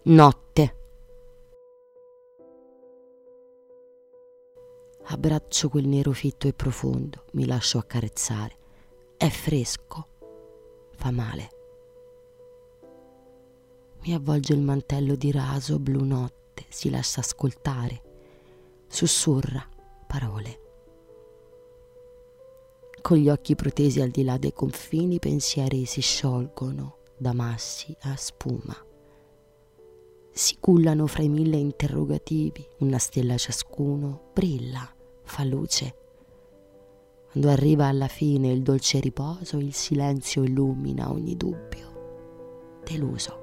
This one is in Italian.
Notte. Abbraccio quel nero fitto e profondo, mi lascio accarezzare. È fresco, fa male. Mi avvolge il mantello di raso blu notte, si lascia ascoltare, sussurra parole. Con gli occhi protesi al di là dei confini, i pensieri si sciolgono da massi a spuma. Si cullano fra i 1000 interrogativi, una stella ciascuno, brilla, fa luce. Quando arriva alla fine il dolce riposo, il silenzio illumina ogni dubbio. Deluso.